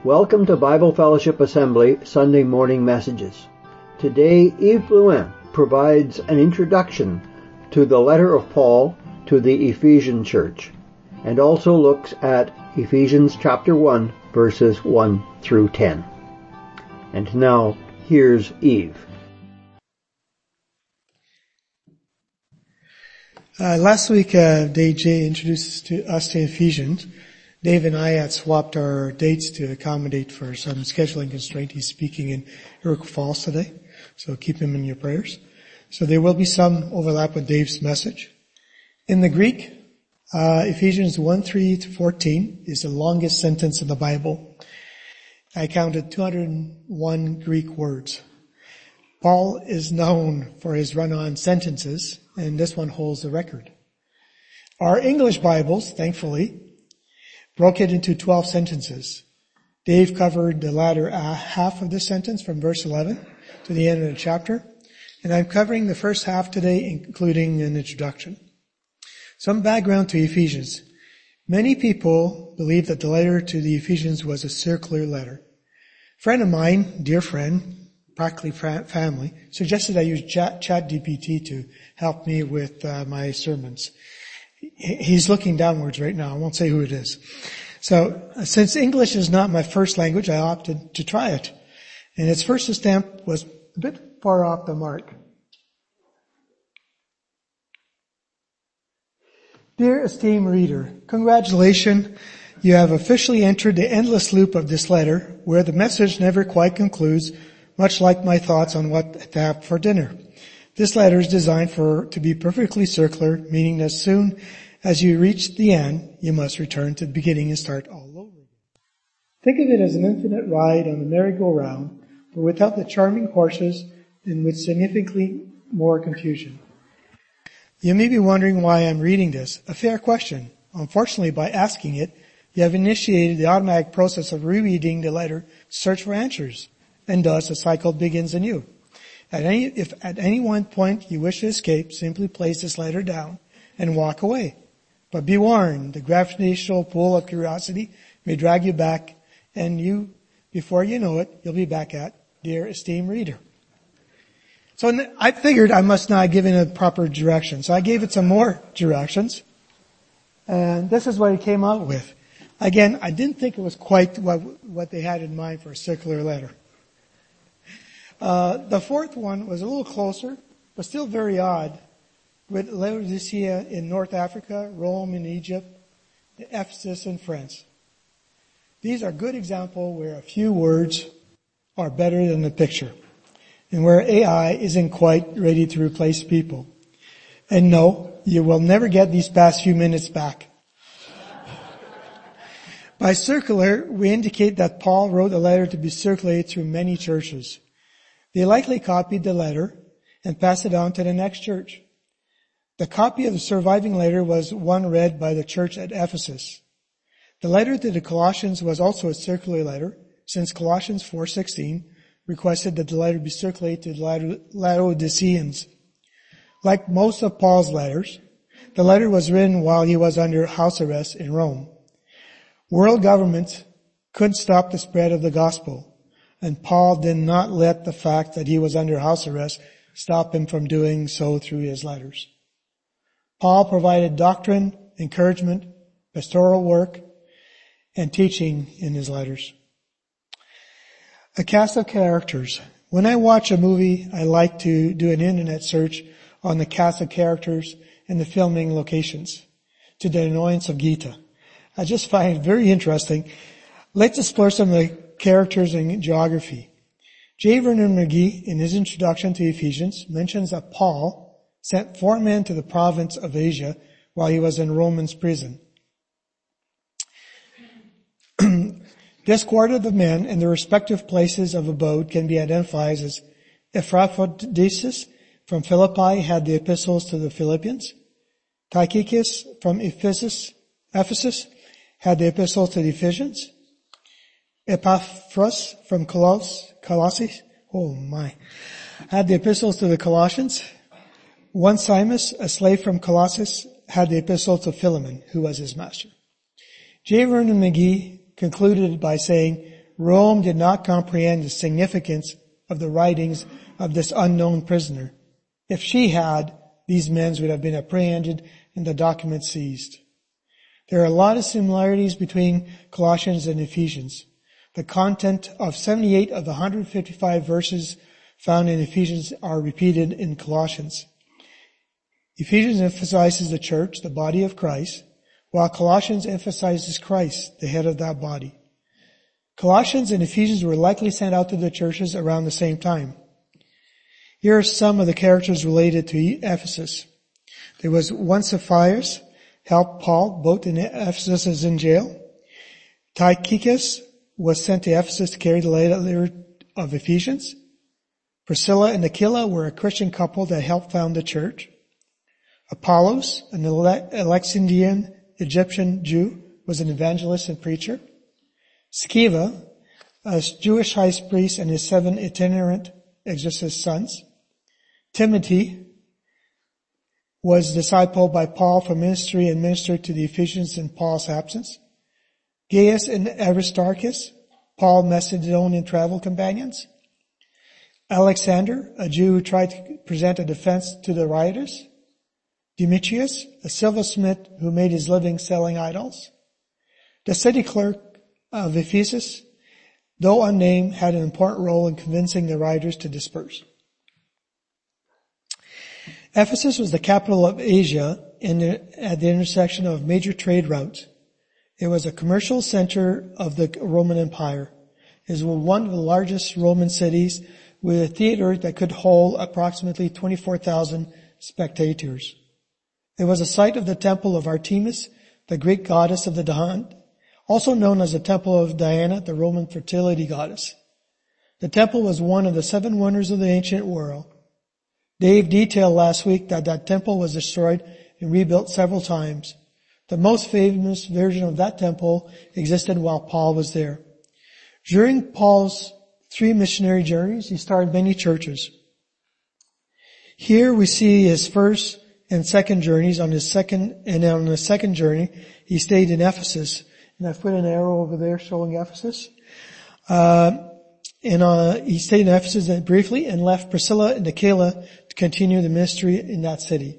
Welcome to Bible Fellowship Assembly Sunday Morning Messages. Today, Yves Blouin provides an introduction to the letter of Paul to the Ephesian church, and also looks at Ephesians chapter 1, verses 1 through 10. And now, here's Yves. Last week, Dave J introduced us to Ephesians. Dave and I had swapped our dates to accommodate for some scheduling constraint. He's speaking in Iroquois Falls today, so keep him in your prayers. So there will be some overlap with Dave's message. In the Greek, Ephesians 1:3-14 is the longest sentence in the Bible. I counted 201 Greek words. Paul is known for his run-on sentences, and this one holds the record. Our English Bibles, thankfully, broke it into 12 sentences. Dave covered the latter half of the sentence from verse 11 to the end of the chapter, and I'm covering the first half today, including an introduction. Some background to Ephesians. Many people believe that the letter to the Ephesians was a circular letter. A friend of mine, dear friend, practically family, suggested I use ChatGPT to help me with my sermons. He's looking downwards right now. I won't say who it is. So, since English is not my first language, I opted to try it. And its first attempt was a bit far off the mark. Dear esteemed reader, congratulations. You have officially entered the endless loop of this letter, where the message never quite concludes, much like my thoughts on what to have for dinner. This letter is designed to be perfectly circular, meaning that as soon as you reach the end, you must return to the beginning and start all over again. Think of it as an infinite ride on the merry-go-round, but without the charming horses and with significantly more confusion. You may be wondering why I'm reading this. A fair question. Unfortunately, by asking it, you have initiated the automatic process of rereading the letter to search for answers, and thus the cycle begins anew. If at any one point you wish to escape, simply place this letter down and walk away. But be warned, the gravitational pull of curiosity may drag you back, and before you know it, you'll be back at dear esteemed reader. So I figured I must not give it a proper direction. So I gave it some more directions. And this is what it came out with. Again, I didn't think it was quite what they had in mind for a circular letter. The fourth one was a little closer, but still very odd, with Laodicea in North Africa, Rome in Egypt, Ephesus in France. These are good examples where a few words are better than the picture, and where AI isn't quite ready to replace people. And no, you will never get these past few minutes back. By circular, we indicate that Paul wrote a letter to be circulated through many churches. They likely copied the letter and passed it on to the next church. The copy of the surviving letter was one read by the church at Ephesus. The letter to the Colossians was also a circular letter, since Colossians 4:16 requested that the letter be circulated to the Laodiceans. Like most of Paul's letters, the letter was written while he was under house arrest in Rome. World governments couldn't stop the spread of the gospel. And Paul did not let the fact that he was under house arrest stop him from doing so through his letters. Paul provided doctrine, encouragement, pastoral work, and teaching in his letters. A cast of characters. When I watch a movie, I like to do an internet search on the cast of characters and the filming locations, to the annoyance of Gita. I just find it very interesting. Let's explore some of the characters and geography. J. Vernon McGee, in his introduction to Ephesians, mentions that Paul sent 4 men to the province of Asia while he was in Roman's prison. This quarter of the men and their respective places of abode can be identified as Epaphroditus from Philippi had the epistles to the Philippians. Tychicus from Ephesus had the epistles to the Ephesians. Epaphras from Colossae, had the epistles to the Colossians. Onesimus, a slave from Colossus, had the epistle to Philemon, who was his master. J. Vernon McGee concluded by saying, Rome did not comprehend the significance of the writings of this unknown prisoner. If she had, these men would have been apprehended and the documents seized. There are a lot of similarities between Colossians and Ephesians. The content of 78 of the 155 verses found in Ephesians are repeated in Colossians. Ephesians emphasizes the church, the body of Christ, while Colossians emphasizes Christ, the head of that body. Colossians and Ephesians were likely sent out to the churches around the same time. Here are some of the characters related to Ephesus. There was one Cephas, helped Paul both in Ephesus as in jail. Tychicus was sent to Ephesus to carry the letter of Ephesians. Priscilla and Aquila were a Christian couple that helped found the church. Apollos, an Alexandrian Egyptian Jew, was an evangelist and preacher. Sceva, a Jewish high priest and his 7 itinerant exorcist sons. Timothy was discipled by Paul for ministry and ministered to the Ephesians in Paul's absence. Gaius and Aristarchus, Paul's Macedonian travel companions. Alexander, a Jew who tried to present a defense to the rioters. Demetrius, a silversmith who made his living selling idols. The city clerk of Ephesus, though unnamed, had an important role in convincing the rioters to disperse. Ephesus was the capital of Asia at the intersection of major trade routes. It was a commercial center of the Roman Empire. It was one of the largest Roman cities with a theater that could hold approximately 24,000 spectators. It was a site of the temple of Artemis, the Greek goddess of the dawn, also known as the Temple of Diana, the Roman fertility goddess. The temple was one of the 7 wonders of the ancient world. Dave detailed last week that temple was destroyed and rebuilt several times. The most famous version of that temple existed while Paul was there. During Paul's 3 missionary journeys, he started many churches. Here we see his first and second journeys. On his second journey, he stayed in Ephesus. And I've put an arrow over there showing Ephesus. He stayed in Ephesus briefly and left Priscilla and Aquila to continue the ministry in that city.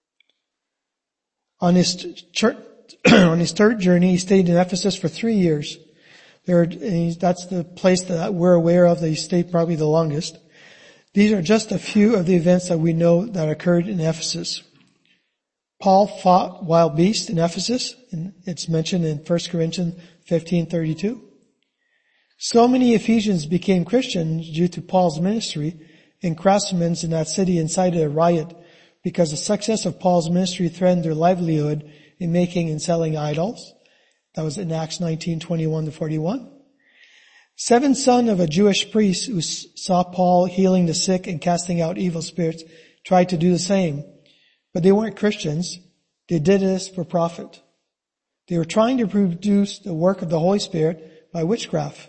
On his third journey, he stayed in Ephesus for 3 years. That's the place that we're aware of that he stayed probably the longest. These are just a few of the events that we know that occurred in Ephesus. Paul fought wild beasts in Ephesus, and it's mentioned in 1 Corinthians 15:32. So many Ephesians became Christians due to Paul's ministry, and craftsmen in that city incited a riot because the success of Paul's ministry threatened their livelihood in making and selling idols. That was in Acts 19:21-41. 7 sons of a Jewish priest who saw Paul healing the sick and casting out evil spirits tried to do the same. But they weren't Christians. They did this for profit. They were trying to produce the work of the Holy Spirit by witchcraft.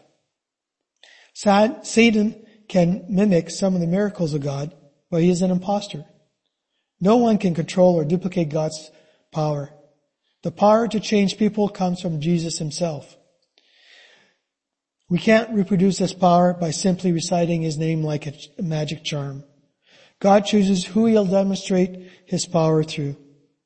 Satan can mimic some of the miracles of God, but he is an imposter. No one can control or duplicate God's power. The power to change people comes from Jesus himself. We can't reproduce this power by simply reciting his name like a magic charm. God chooses who he'll demonstrate his power through.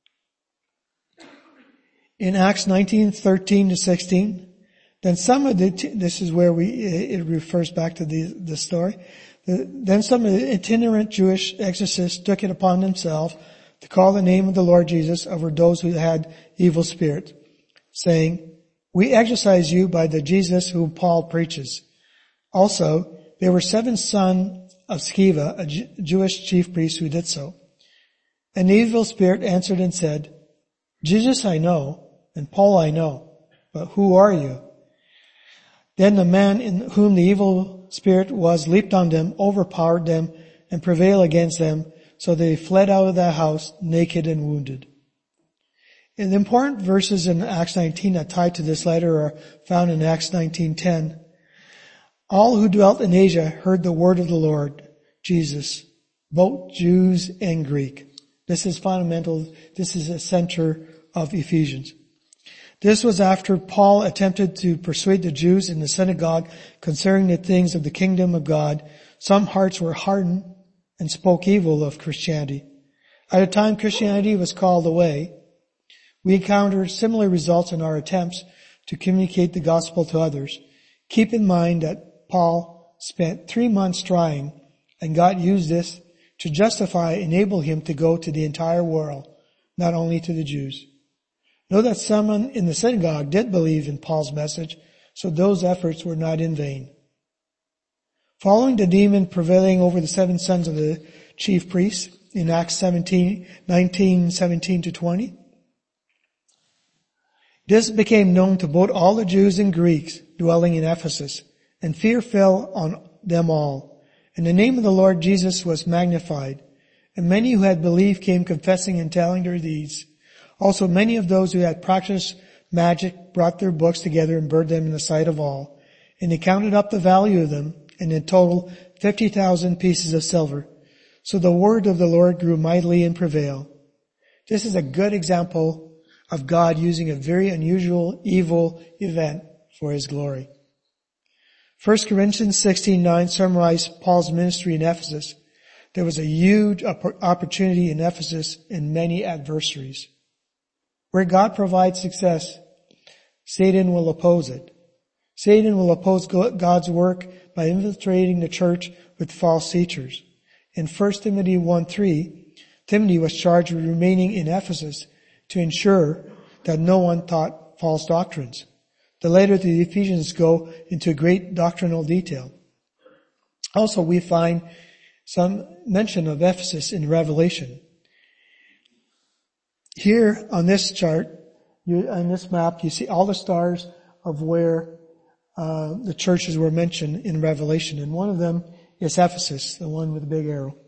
In Acts 19:13-16, then some of this is where it refers back to the story. Then some of the itinerant Jewish exorcists took it upon themselves to call the name of the Lord Jesus over those who had evil spirit, saying, "We exorcise you by the Jesus whom Paul preaches." Also, there were 7 sons of Sceva, a Jewish chief priest, who did so. An evil spirit answered and said, "Jesus I know, and Paul I know, but who are you?" Then the man in whom the evil spirit was leaped on them, overpowered them, and prevailed against them, so they fled out of that house naked and wounded. And the important verses in Acts 19 that tie to this letter are found in Acts 19:10. All who dwelt in Asia heard the word of the Lord Jesus, both Jews and Greek. This is fundamental. This is a center of Ephesians. This was after Paul attempted to persuade the Jews in the synagogue concerning the things of the kingdom of God. Some hearts were hardened and spoke evil of Christianity. At the time Christianity was called away, we encountered similar results in our attempts to communicate the gospel to others. Keep in mind that Paul spent 3 months trying, and God used this to enable him to go to the entire world, not only to the Jews. Know that someone in the synagogue did believe in Paul's message, so those efforts were not in vain. Following the demon prevailing over the 7 sons of the chief priests in Acts 19:17-20, this became known to both all the Jews and Greeks dwelling in Ephesus, and fear fell on them all. And the name of the Lord Jesus was magnified, and many who had believed came confessing and telling their deeds. Also many of those who had practiced magic brought their books together and burned them in the sight of all. And they counted up the value of them, and in total 50,000 pieces of silver. So the word of the Lord grew mightily and prevailed. This is a good example of God using a very unusual evil event for His glory. 1 Corinthians 16:9 summarized Paul's ministry in Ephesus. There was a huge opportunity in Ephesus and many adversaries. Where God provides success, Satan will oppose it. Satan will oppose God's work by infiltrating the church with false teachers. In 1 Timothy 1:3, Timothy was charged with remaining in Ephesus to ensure that no one taught false doctrines. The letter to the Ephesians go into great doctrinal detail. Also, we find some mention of Ephesus in Revelation. Here on this chart, on this map, you see all the stars of where the churches were mentioned in Revelation, and one of them is Ephesus, the one with the big arrow.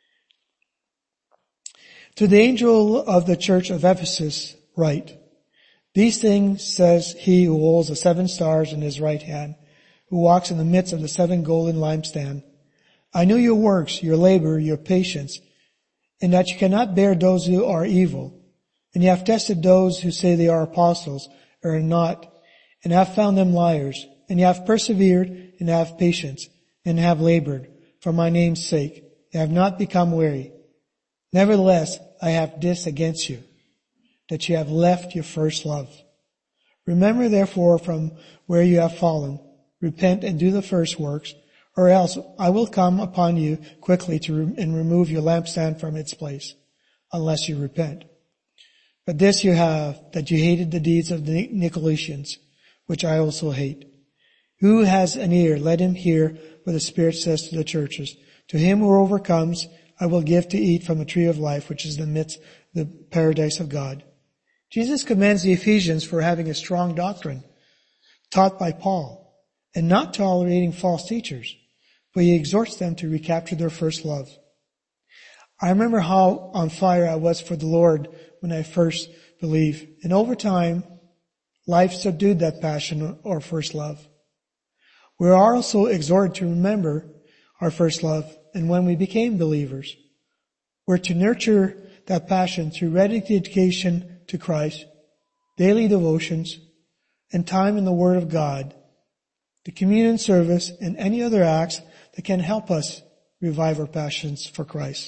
To the angel of the church of Ephesus write, these things says he who holds the 7 stars in his right hand, who walks in the midst of the 7 golden lampstands. I knew your works, your labor, your patience, and that you cannot bear those who are evil. And you have tested those who say they are apostles, or are not, and have found them liars. And you have persevered, and have patience, and have labored, for my name's sake, and have not become weary. Nevertheless, I have this against you, that you have left your first love. Remember therefore from where you have fallen, repent and do the first works, or else I will come upon you quickly and remove your lampstand from its place, unless you repent. But this you have, that you hated the deeds of the Nicolaitans, which I also hate. Who has an ear, let him hear what the Spirit says to the churches. To him who overcomes, I will give to eat from the tree of life, which is in the midst of the paradise of God. Jesus commends the Ephesians for having a strong doctrine taught by Paul and not tolerating false teachers, but he exhorts them to recapture their first love. I remember how on fire I was for the Lord when I first believed, and over time, life subdued that passion or first love. We are also exhorted to remember our first love, and when we became believers, we're to nurture that passion through dedication to Christ, daily devotions, and time in the Word of God, the communion service, and any other acts that can help us revive our passions for Christ.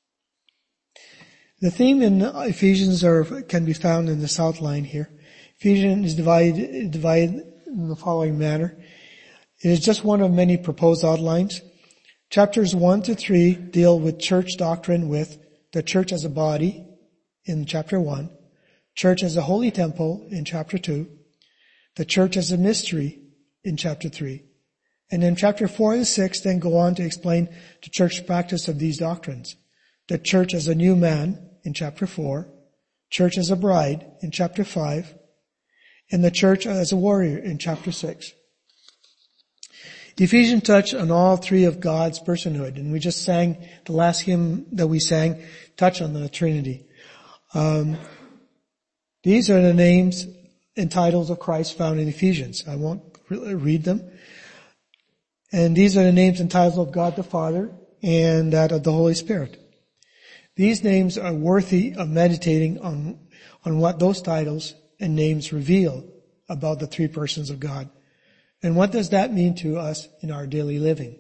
The theme in Ephesians can be found in this outline here. Ephesians is divided in the following manner. It is just one of many proposed outlines. Chapters 1-3 deal with church doctrine, with the church as a body in chapter 1, church as a holy temple in chapter 2, the church as a mystery in chapter 3. And then chapter 4 and 6 then go on to explain the church practice of these doctrines. The church as a new man in chapter 4, church as a bride in chapter 5, and the church as a warrior in chapter 6. Ephesians touch on all 3 of God's personhood, and we just sang the last hymn that we sang, touch on the Trinity. These are the names and titles of Christ found in Ephesians. I won't read them. And these are the names and titles of God the Father and that of the Holy Spirit. These names are worthy of meditating on what those titles and names reveal about the three persons of God. And what does that mean to us in our daily living?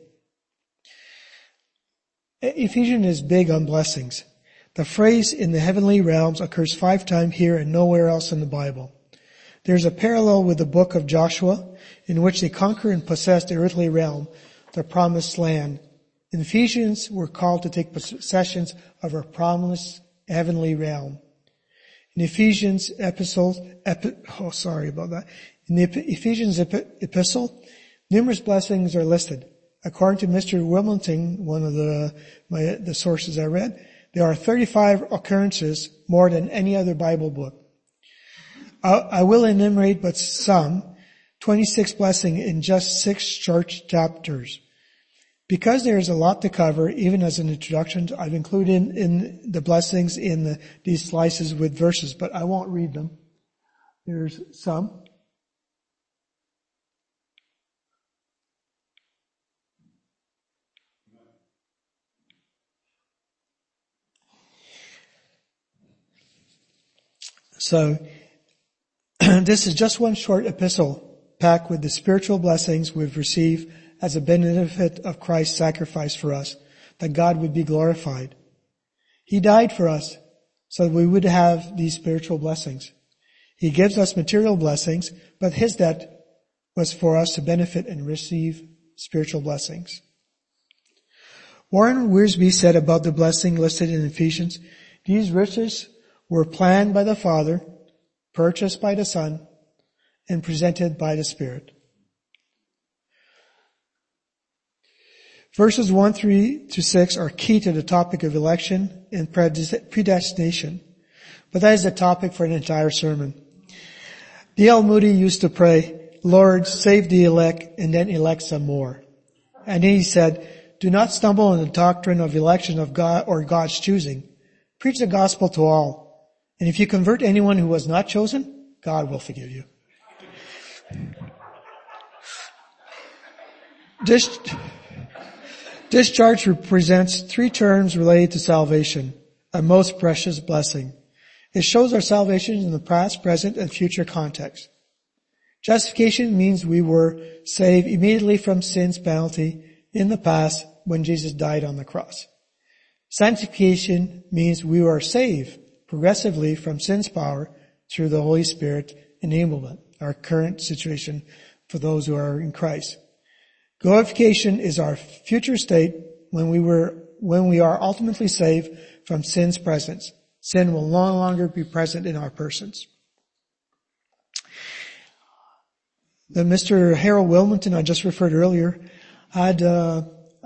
Ephesians is big on blessings. The phrase in the heavenly realms occurs 5 times here and nowhere else in the Bible. There's a parallel with the book of Joshua in which they conquer and possess the earthly realm, the promised land. In Ephesians, we're called to take possessions of our promised heavenly realm. In Ephesians In the Ephesians epistle, numerous blessings are listed. According to Mr. Wilmington, one of the sources I read, there are 35 occurrences, more than any other Bible book. I will enumerate but some, 26 blessings in just 6 short chapters. Because there is a lot to cover, even as an introduction, I've included in the blessings in these slices with verses, but I won't read them. There's some. So, this is just one short epistle packed with the spiritual blessings we've received as a benefit of Christ's sacrifice for us, that God would be glorified. He died for us so that we would have these spiritual blessings. He gives us material blessings, but His death was for us to benefit and receive spiritual blessings. Warren Wiersbe said about the blessing listed in Ephesians, these riches were planned by the Father, purchased by the Son, and presented by the Spirit. Verses 1-6 are key to the topic of election and predestination, but that is a topic for an entire sermon. D.L. Moody used to pray, Lord, save the elect and then elect some more. And he said, do not stumble on the doctrine of election of God or God's choosing. Preach the gospel to all. And if you convert anyone who was not chosen, God will forgive you. This charge represents 3 terms related to salvation, a most precious blessing. It shows our salvation in the past, present, and future context. Justification means we were saved immediately from sin's penalty in the past when Jesus died on the cross. Sanctification means we are saved progressively from sin's power through the Holy Spirit enablement, our current situation for those who are in Christ. Glorification is our future state when we are ultimately saved from sin's presence. Sin will no longer be present in our persons. The Mr. Harold Wilmington I just referred earlier had a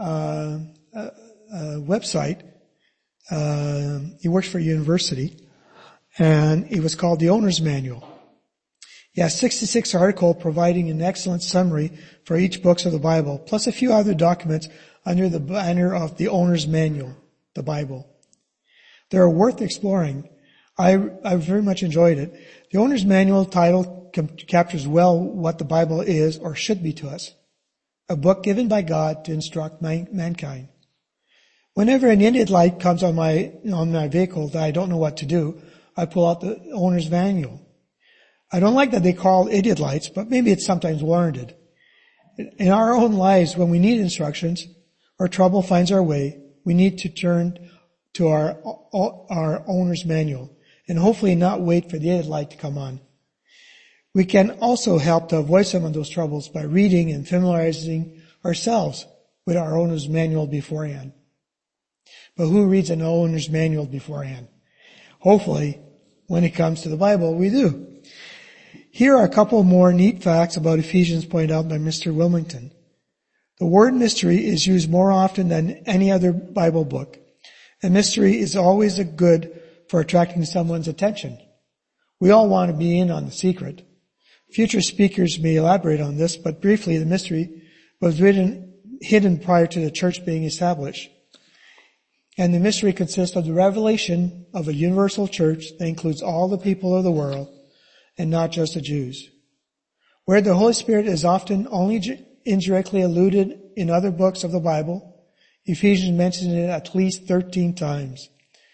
website. He works for a university, and it was called the Owner's Manual. He has 66 articles providing an excellent summary for each book of the Bible, plus a few other documents under the banner of the Owner's Manual, the Bible. They are worth exploring. I very much enjoyed it. The Owner's Manual title captures well what the Bible is or should be to us. A book given by God to instruct mankind. Whenever an idiot light comes on my vehicle that I don't know what to do, I pull out the Owner's Manual. I don't like that they call idiot lights, but maybe it's sometimes warranted. In our own lives, when we need instructions or trouble finds our way, we need to turn to our Owner's Manual and hopefully not wait for the idiot light to come on. We can also help to avoid some of those troubles by reading and familiarizing ourselves with our Owner's Manual beforehand. But who reads an Owner's Manual beforehand? Hopefully, when it comes to the Bible, we do. Here are a couple more neat facts about Ephesians pointed out by Mr. Wilmington. The word mystery is used more often than any other Bible book. And mystery is always good for attracting someone's attention. We all want to be in on the secret. Future speakers may elaborate on this, but briefly, the mystery was hidden prior to the church being established. And the mystery consists of the revelation of a universal church that includes all the people of the world and not just the Jews. Where the Holy Spirit is often only indirectly alluded in other books of the Bible, Ephesians mentions it at least 13 times.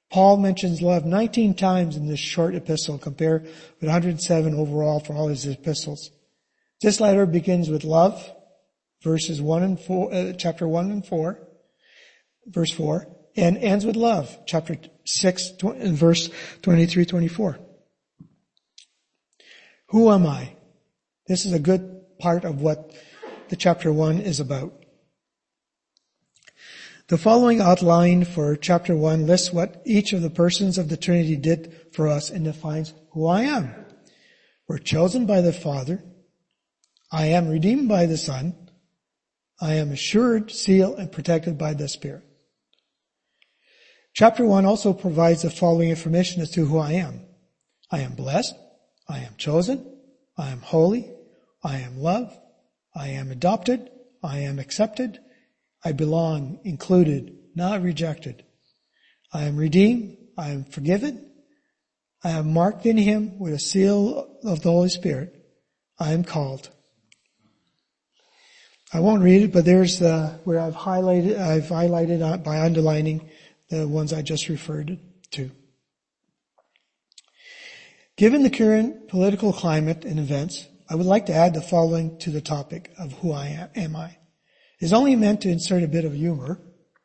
Paul mentions love 19 times in this short epistle, compared with 107 overall for all his epistles. This letter begins with love, verses 1 and 4, chapter 1 and 4, verse 4, and ends with love, chapter 6 and verse 23-24. Who am I? This is a good part of what the chapter 1 is about. The following outline for chapter 1 lists what each of the persons of the Trinity did for us and defines who I am. We're chosen by the Father. I am redeemed by the Son. I am assured, sealed, and protected by the Spirit. Chapter 1 also provides the following information as to who I am. I am blessed. I am chosen. I am holy. I am loved. I am adopted. I am accepted. I belong, included, not rejected. I am redeemed. I am forgiven. I am marked in Him with a seal of the Holy Spirit. I am called. I won't read it, but there's where I've highlighted by underlining the ones I just referred to. Given the current political climate and events, I would like to add the following to the topic of who am I. It's only meant to insert a bit of humor.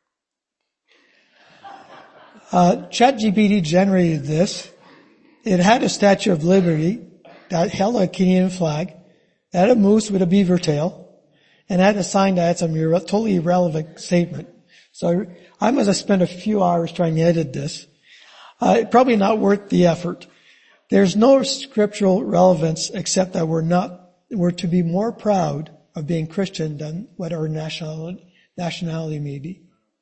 ChatGPT generated this. It had a Statue of Liberty that held a Canadian flag, it had a moose with a beaver tail, and had a sign that had some totally irrelevant statement. So I must have spent a few hours trying to edit this. Probably not worth the effort. There's no scriptural relevance except that we're to be more proud of being Christian than what our nationality may be.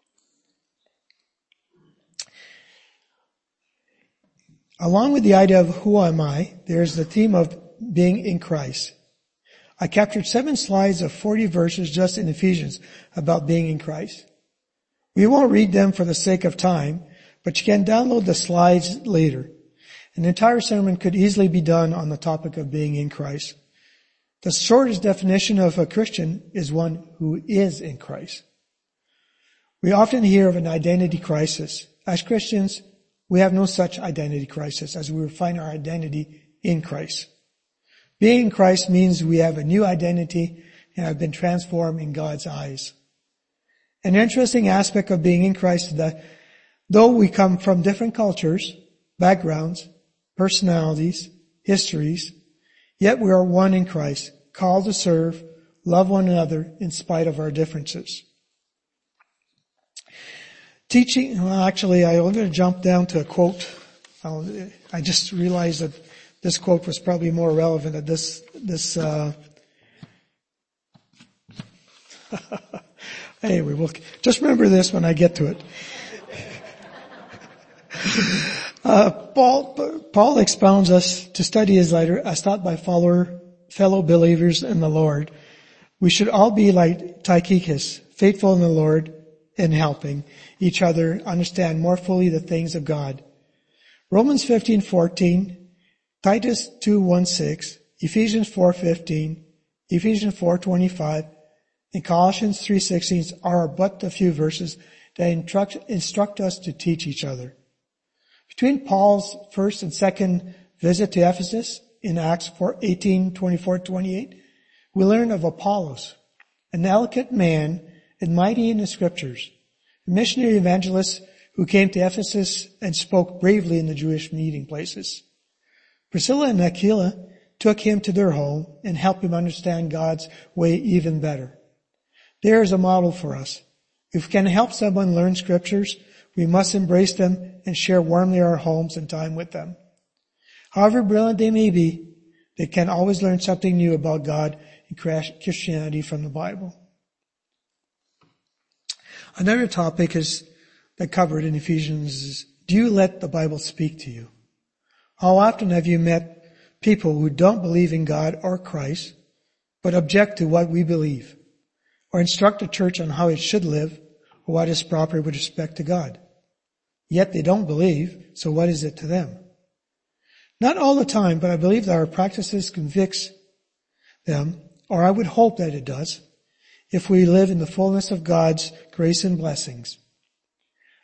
Along with the idea of who am I, there's the theme of being in Christ. I captured 7 slides of 40 verses just in Ephesians about being in Christ. We won't read them for the sake of time, but you can download the slides later. An entire sermon could easily be done on the topic of being in Christ. The shortest definition of a Christian is one who is in Christ. We often hear of an identity crisis. As Christians, we have no such identity crisis as we find our identity in Christ. Being in Christ means we have a new identity and have been transformed in God's eyes. An interesting aspect of being in Christ is that though we come from different cultures, backgrounds, personalities, histories, yet we are one in Christ, called to serve, love one another in spite of our differences. I'm going to jump down to a quote. I just realized that this quote was probably more relevant at this anyway, we'll just remember this when I get to it. Paul expounds us to study his letter as taught by fellow believers in the Lord. We should all be like Tychicus, faithful in the Lord and helping each other understand more fully the things of God. Romans 15:14, Titus 2:1-6, Ephesians 4:15, Ephesians 4:25, and Colossians 3:16 are but a few verses that instruct us to teach each other. Between Paul's first and second visit to Ephesus in Acts 18:24-28, we learn of Apollos, an eloquent man and mighty in the scriptures, a missionary evangelist who came to Ephesus and spoke bravely in the Jewish meeting places. Priscilla and Aquila took him to their home and helped him understand God's way even better. There is a model for us. If we can help someone learn scriptures, we must embrace them and share warmly our homes and time with them. However brilliant they may be, they can always learn something new about God and Christianity from the Bible. Another topic that covered in Ephesians is, do you let the Bible speak to you? How often have you met people who don't believe in God or Christ, but object to what we believe, or instruct the church on how it should live, or what is proper with respect to God? Yet they don't believe, so what is it to them? Not all the time, but I believe that our practices convicts them, or I would hope that it does, if we live in the fullness of God's grace and blessings.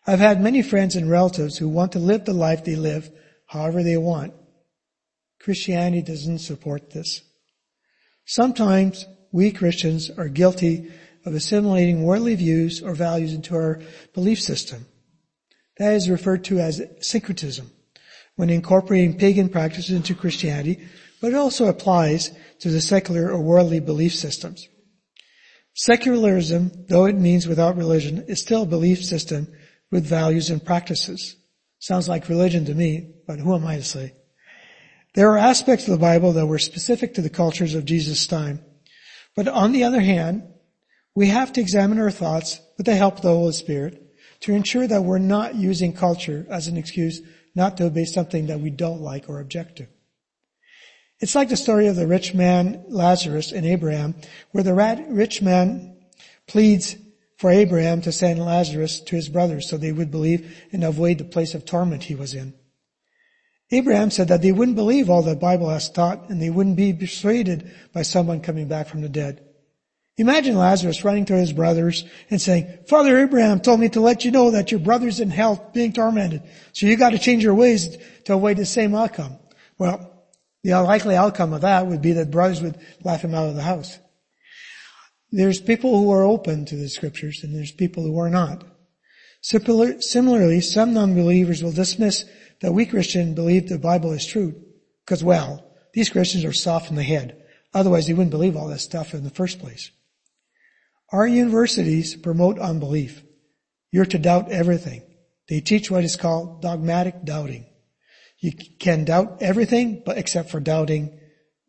I've had many friends and relatives who want to live the life they live however they want. Christianity doesn't support this. Sometimes we Christians are guilty of assimilating worldly views or values into our belief system. That is referred to as syncretism, when incorporating pagan practices into Christianity, but it also applies to the secular or worldly belief systems. Secularism, though it means without religion, is still a belief system with values and practices. Sounds like religion to me, but who am I to say? There are aspects of the Bible that were specific to the cultures of Jesus' time. But on the other hand, we have to examine our thoughts with the help of the Holy Spirit to ensure that we're not using culture as an excuse not to obey something that we don't like or object to. It's like the story of the rich man Lazarus and Abraham, where the rich man pleads for Abraham to send Lazarus to his brothers so they would believe and avoid the place of torment he was in. Abraham said that they wouldn't believe all the Bible has taught and they wouldn't be persuaded by someone coming back from the dead. Imagine Lazarus running to his brothers and saying, Father Abraham told me to let you know that your brother's in hell being tormented, so you got to change your ways to avoid the same outcome. Well, the likely outcome of that would be that brothers would laugh him out of the house. There's people who are open to the scriptures and there's people who are not. Similarly, some non-believers will dismiss that we Christians believe the Bible is true because, well, these Christians are soft in the head. Otherwise, they wouldn't believe all that stuff in the first place. Our universities promote unbelief. You're to doubt everything. They teach what is called dogmatic doubting. You can doubt everything, but except for doubting.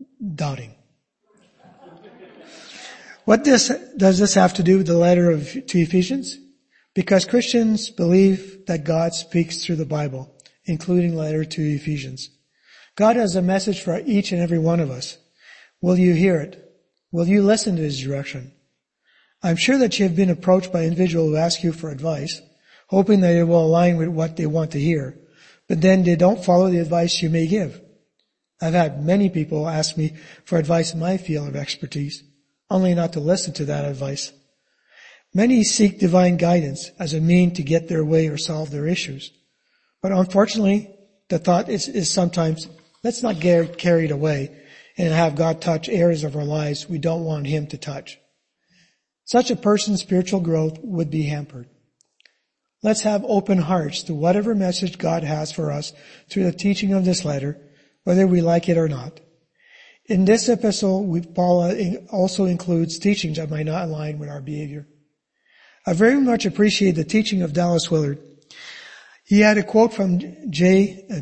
What does this have to do with the letter to Ephesians? Because Christians believe that God speaks through the Bible, including the letter to Ephesians. God has a message for each and every one of us. Will you hear it? Will you listen to His direction? I'm sure that you have been approached by individuals who ask you for advice, hoping that it will align with what they want to hear, but then they don't follow the advice you may give. I've had many people ask me for advice in my field of expertise, only not to listen to that advice. Many seek divine guidance as a means to get their way or solve their issues. But unfortunately, the thought is sometimes, let's not get carried away and have God touch areas of our lives we don't want Him to touch. Such a person's spiritual growth would be hampered. Let's have open hearts to whatever message God has for us through the teaching of this letter, whether we like it or not. In this epistle, Paul also includes teachings that might not align with our behavior. I very much appreciate the teaching of Dallas Willard. He had a quote from I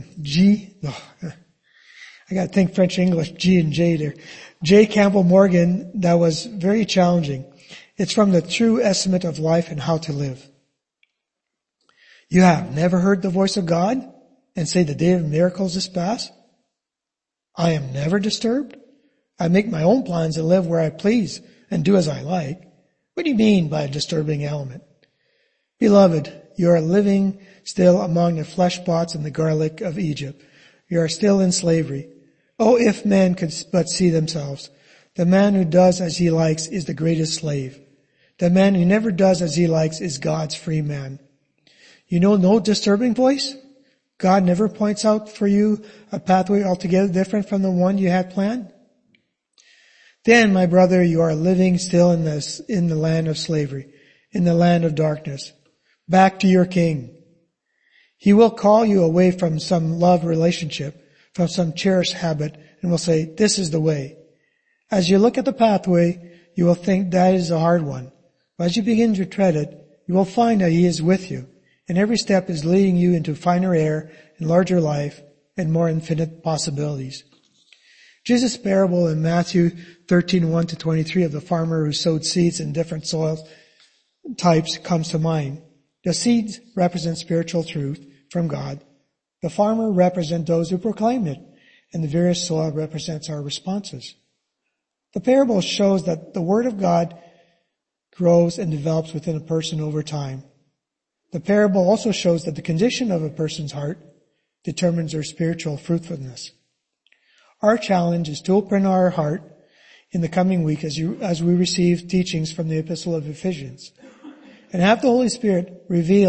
gotta think French English, G and J there. J. Campbell Morgan that was very challenging. It's from the True Estimate of Life and How to Live. You have never heard the voice of God and say the day of miracles is past? I am never disturbed. I make my own plans and live where I please and do as I like. What do you mean by a disturbing element? Beloved, you are living still among the flesh pots and the garlic of Egypt. You are still in slavery. Oh, if men could but see themselves. The man who does as he likes is the greatest slave. The man who never does as he likes is God's free man. You know no disturbing voice? God never points out for you a pathway altogether different from the one you had planned? Then, my brother, you are living still in the land of slavery, in the land of darkness. Back to your King. He will call you away from some love relationship, from some cherished habit, and will say, this is the way. As you look at the pathway, you will think that is a hard one. But as you begin to tread it, you will find that He is with you, and every step is leading you into finer air and larger life and more infinite possibilities. Jesus' parable in Matthew 13:1-23 of the farmer who sowed seeds in different soil types comes to mind. The seeds represent spiritual truth from God. The farmer represents those who proclaim it, and the various soil represents our responses. The parable shows that the Word of God grows and develops within a person over time. The parable also shows that the condition of a person's heart determines their spiritual fruitfulness. Our challenge is to open our heart in the coming week as we receive teachings from the Epistle of Ephesians, and have the Holy Spirit reveal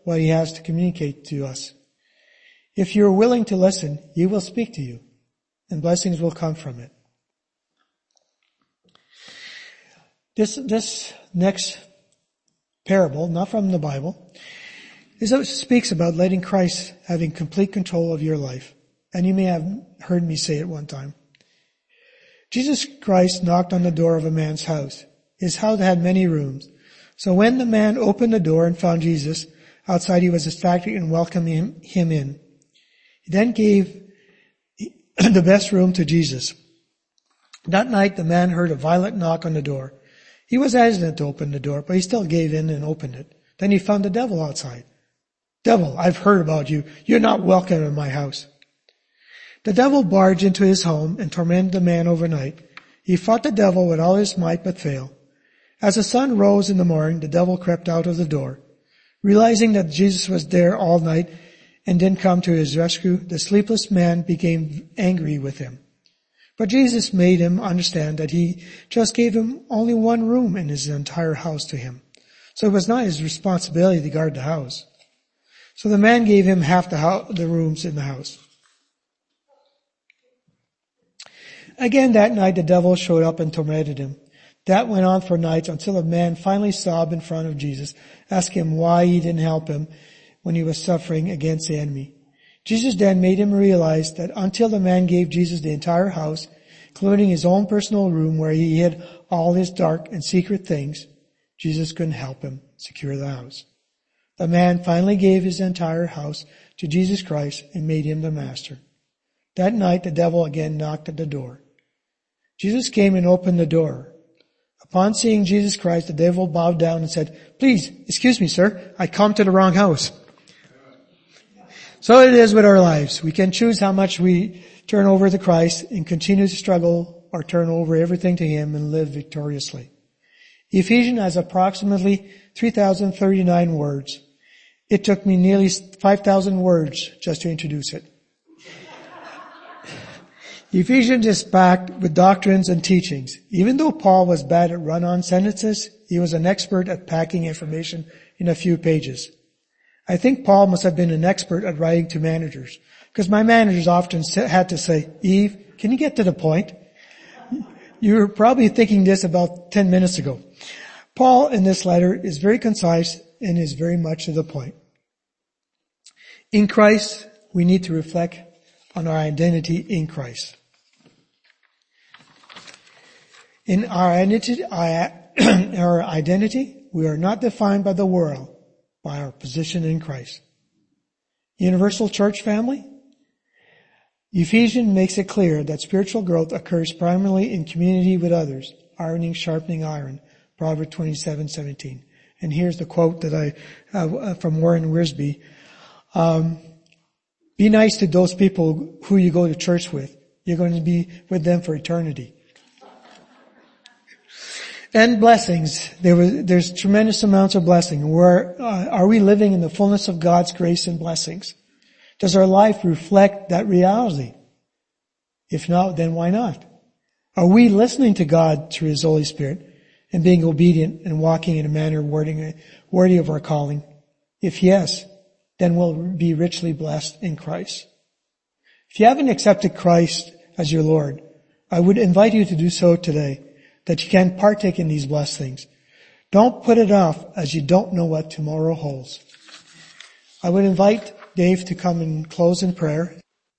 what he has to communicate to us. If you are willing to listen, he will speak to you, and blessings will come from it. This next parable, not from the Bible, speaks about letting Christ having complete control of your life. And you may have heard me say it one time. Jesus Christ knocked on the door of a man's house. His house had many rooms. So when the man opened the door and found Jesus outside, he was ecstatic and welcomed him in. He then gave the best room to Jesus. That night, the man heard a violent knock on the door. He was hesitant to open the door, but he still gave in and opened it. Then he found the devil outside. Devil, I've heard about you. You're not welcome in my house. The devil barged into his home and tormented the man overnight. He fought the devil with all his might but failed. As the sun rose in the morning, the devil crept out of the door. Realizing that Jesus was there all night and didn't come to his rescue, the sleepless man became angry with him. But Jesus made him understand that he just gave him only one room in his entire house to him. So it was not his responsibility to guard the house. So the man gave him half the rooms in the house. Again that night the devil showed up and tormented him. That went on for nights until a man finally sobbed in front of Jesus, asking him why he didn't help him when he was suffering against the enemy. Jesus then made him realize that until the man gave Jesus the entire house, including his own personal room where he hid all his dark and secret things, Jesus couldn't help him secure the house. The man finally gave his entire house to Jesus Christ and made him the master. That night the devil again knocked at the door. Jesus came and opened the door. Upon seeing Jesus Christ, the devil bowed down and said, "Please, excuse me, sir, I come to the wrong house." So it is with our lives. We can choose how much we turn over to Christ and continue to struggle, or turn over everything to him and live victoriously. Ephesians has approximately 3,039 words. It took me nearly 5,000 words just to introduce it. Ephesians is packed with doctrines and teachings. Even though Paul was bad at run-on sentences, he was an expert at packing information in a few pages. I think Paul must have been an expert at writing to managers, because my managers often had to say, "Eve, can you get to the point?" You were probably thinking this about 10 minutes ago. Paul in this letter is very concise and is very much to the point. In Christ, we need to reflect on our identity in Christ. In our identity, we are not defined by the world, by our position in Christ. Universal Church family, Ephesians makes it clear that spiritual growth occurs primarily in community with others, ironing, sharpening iron, Proverbs 27:17. And here's the quote that I have from Warren Wiersbe. Be nice to those people who you go to church with. You're going to be with them for eternity. And blessings. There's tremendous amounts of blessing. Are we living in the fullness of God's grace and blessings? Does our life reflect that reality? If not, then why not? Are we listening to God through His Holy Spirit and being obedient and walking in a manner worthy of our calling? If yes, then we'll be richly blessed in Christ. If you haven't accepted Christ as your Lord, I would invite you to do so today, that you can partake in these blessings. Don't put it off, as you don't know what tomorrow holds. I would invite Dave to come and close in prayer.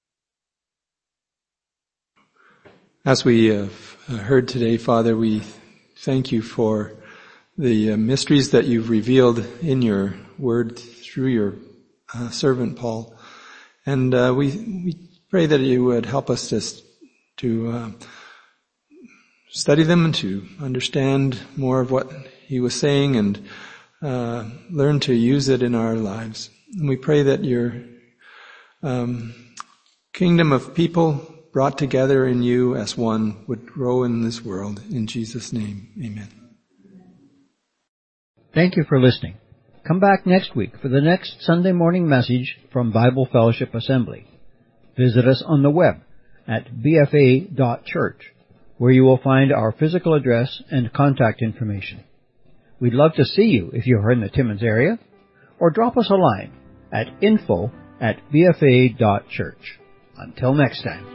As we have heard today, Father, we thank you for the mysteries that you've revealed in your word through your servant Paul. And we pray that you would help us to study them and to understand more of what he was saying and learn to use it in our lives. And we pray that your kingdom of people brought together in you as one would grow in this world. In Jesus' name, amen. Thank you for listening. Come back next week for the next Sunday morning message from Bible Fellowship Assembly. Visit us on the web at bfa.church, where you will find our physical address and contact information. We'd love to see you if you are in the Timmins area, or drop us a line at info@bfa.church. Until next time.